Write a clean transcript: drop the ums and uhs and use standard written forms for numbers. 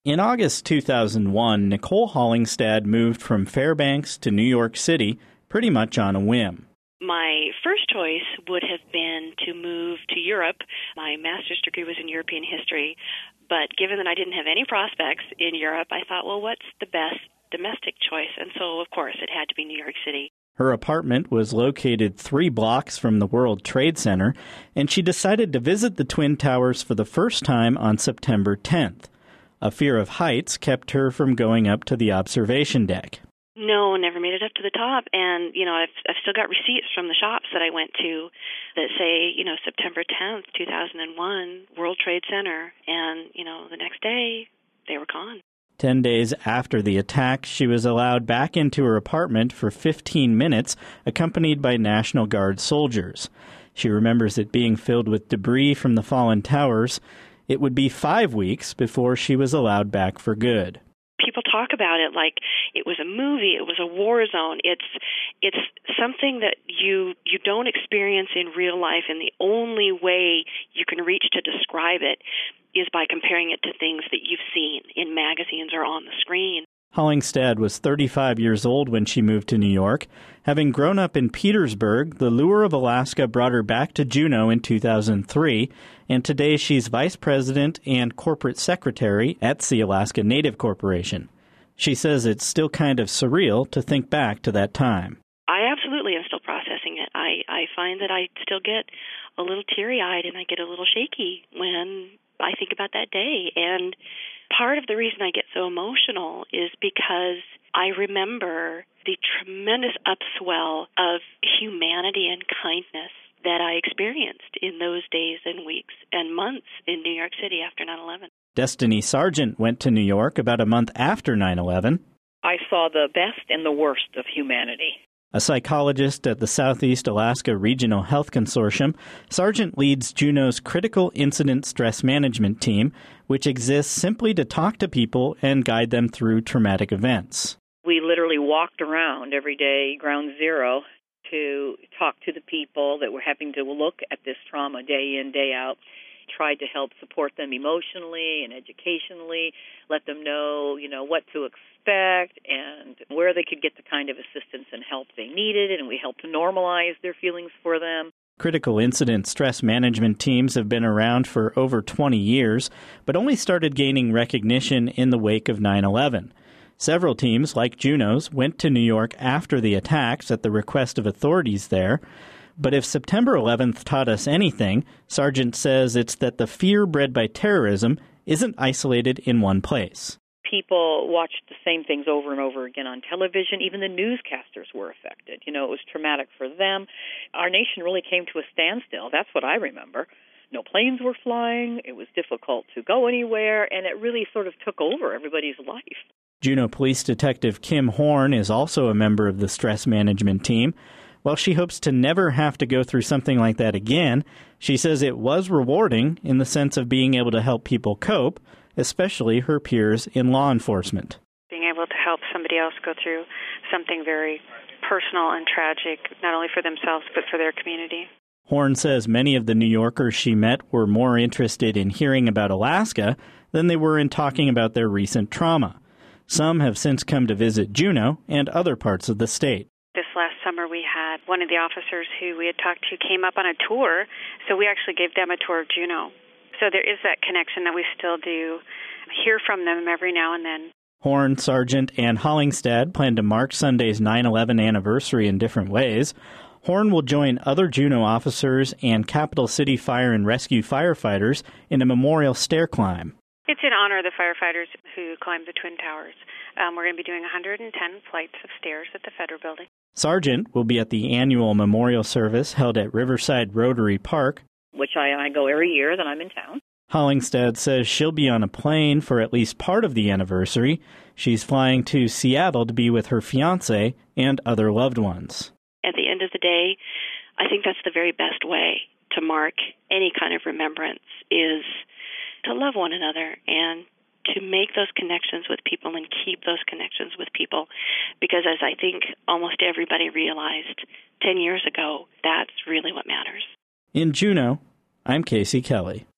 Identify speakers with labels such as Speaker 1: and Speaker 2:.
Speaker 1: In August 2001, Nicole Hollingstad moved from Fairbanks to New York City pretty much on a whim.
Speaker 2: My first choice would have been to move to Europe. My master's degree was in European history, but given that I didn't have any prospects in Europe, I thought, well, what's the best domestic choice? And so, of course, it had to be New York City.
Speaker 1: Her apartment was located 3 blocks from the World Trade Center, and she decided to visit the Twin Towers for the first time on September 10th. A fear of heights kept her from going up to the observation deck.
Speaker 2: No, never made it up to the top. And, I've still got receipts from the shops that I went to that say, September 10th, 2001, World Trade Center. And, the next day, they were gone.
Speaker 1: 10 days after the attack, she was allowed back into her apartment for 15 minutes, accompanied by National Guard soldiers. She remembers it being filled with debris from the fallen towers. It would be 5 weeks before she was allowed back for good.
Speaker 2: People talk about it like it was a movie, it was a war zone. It's something that you don't experience in real life, and the only way you can reach to describe it is by comparing it to things that you've seen in magazines or on the screen.
Speaker 1: Hollingstad was 35 years old when she moved to New York. Having grown up in Petersburg, the lure of Alaska brought her back to Juneau in 2003, and today she's vice president and corporate secretary at Sealaska Native Corporation. She says it's still kind of surreal to think back to that time.
Speaker 2: I absolutely am still processing it. I find that I still get a little teary-eyed and I get a little shaky when I think about that day. And part of the reason I get so emotional is because I remember the tremendous upswell of humanity and kindness that I experienced in those days and weeks and months in New York City after 9/11.
Speaker 1: Destiny Sargent went to New York about a month after 9/11.
Speaker 3: I saw the best and the worst of humanity.
Speaker 1: A psychologist at the Southeast Alaska Regional Health Consortium, Sargent leads Juneau's Critical Incident Stress Management Team, which exists simply to talk to people and guide them through traumatic events.
Speaker 3: We literally walked around every day, ground zero, to talk to the people that were having to look at this trauma day in, day out, tried to help support them emotionally and educationally, let them know, what to expect and where they could get the kind of assistance and help they needed, and we helped to normalize their feelings for them.
Speaker 1: Critical incident stress management teams have been around for over 20 years, but only started gaining recognition in the wake of 9/11. Several teams, like Juneau's, went to New York after the attacks at the request of authorities there. But if September 11th taught us anything, Sargent says it's that the fear bred by terrorism isn't isolated in one place.
Speaker 3: People watched the same things over and over again on television. Even the newscasters were affected. It was traumatic for them. Our nation really came to a standstill. That's what I remember. No planes were flying. It was difficult to go anywhere, and it really sort of took over everybody's life.
Speaker 1: Juneau Police Detective Kim Horn is also a member of the stress management team. While she hopes to never have to go through something like that again, she says it was rewarding in the sense of being able to help people cope, especially her peers in law enforcement.
Speaker 4: Being able to help somebody else go through something very personal and tragic, not only for themselves but for their community.
Speaker 1: Horn says many of the New Yorkers she met were more interested in hearing about Alaska than they were in talking about their recent trauma. Some have since come to visit Juneau and other parts of the state.
Speaker 4: This last summer we had one of the officers who we had talked to came up on a tour, so we actually gave them a tour of Juneau. So there is that connection that we still do hear from them every now and then.
Speaker 1: Horn, Sargent, and Hollingstad plan to mark Sunday's 9/11 anniversary in different ways. Horn will join other Juneau officers and Capital City Fire and Rescue firefighters in a memorial stair climb.
Speaker 4: It's in honor of the firefighters who climbed the Twin Towers. We're going to be doing 110 flights of stairs at the Federal Building.
Speaker 1: Sargent will be at the annual memorial service held at Riverside Rotary Park,
Speaker 3: which I go every year that I'm in town.
Speaker 1: Hollingstad says she'll be on a plane for at least part of the anniversary. She's flying to Seattle to be with her fiancé and other loved ones.
Speaker 2: At the end of the day, I think that's the very best way to mark any kind of remembrance, is to love one another and to make those connections with people and keep those connections with people. Because as I think almost everybody realized 10 years ago, that's really what matters.
Speaker 1: In Juneau, I'm Casey Kelly.